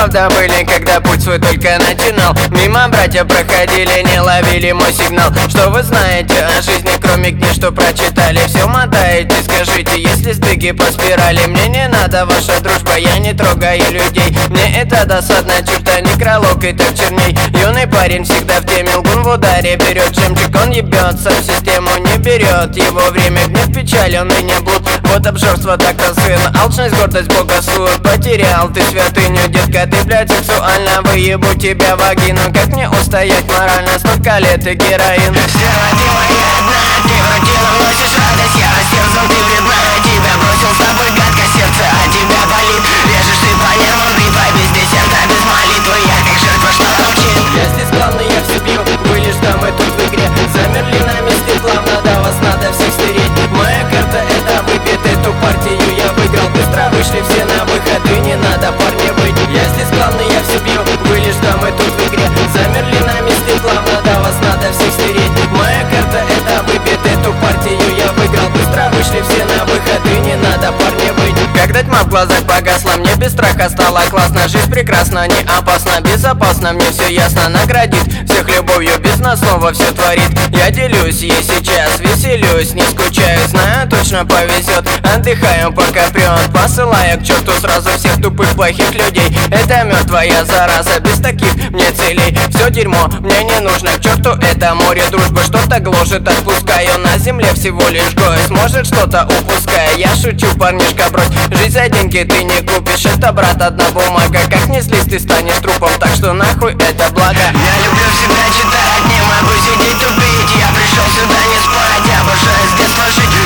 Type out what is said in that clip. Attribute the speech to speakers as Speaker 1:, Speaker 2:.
Speaker 1: правда были, когда путь свой только начинал. Мимо братья проходили, не ловили мой сигнал. Что вы знаете о жизни, кроме книг, что прочитали? Все мотаете, скажите, если стыки по спирали. Мне не надо ваша дружба, я не трогаю людей. Мне это досадная черта, некролог и так черней. Юный парень всегда в теме, лгун в ударе берет жемчуг. Он ебется в систему, не берет его время. Гнев, печаль, он и не блуд. Вот обжорство, так-то сын. Алчность, гордость, Бога суд. Потерял ты святыню, детка, ты, блядь, сексуально. Выебу тебя вагину, как мне устоять морально? Столько лет и героин.
Speaker 2: Стерва, ты моя одна, ты в рутину носишь радость. Я растерзан, ты вредна, тебя бросил с тобой гадко. Сердце от тебя болит, режешь ты по нервам. Бритва без десерта, без молитвы. Я как жертва, что молчит.
Speaker 1: Я здесь главный, я все бью, вы лишь там и тут в игре. Замерли на месте плавно, да вас надо всех стереть. Моя карта это выпит, эту партию я выиграл. Быстро вышли все на выход, и не надо, парни, быть. Я здесь главный, я все бью, вы лишь там и тут в игре. Замерли на месте плавно, да вас надо всех стереть. Моя карта это выпит, эту партию я выиграл. Быстро вышли все на выход, и не надо, парни, быть. Когда тьма в глазах погасла, мне без страха стало классно. Жизнь прекрасна, не опасна, безопасно, мне все ясно. Наградит всех любовью, без нас снова все творит. Я делюсь ей сейчас, веселюсь, не скучаю. Знаю, точно повезет, отдыхаю пока прет. Посылаю к черту сразу всех тупых плохих людей. Это мертвая зараза, без таких мне целей. Все дерьмо мне не нужно, к черту это море дружбы. Что-то гложет, отпускаю, на земле всего лишь гость. Может что-то упускаю, я шучу, парнишка, брось. Жизнь за деньги ты не купишь, это, брат, одна бумага. Как не слезть, ты станешь трупом, так что нахуй это благо.
Speaker 2: Я люблю всегда читать, не могу сидеть тупить. Я пришел сюда не спать, я обожаю с детства жить.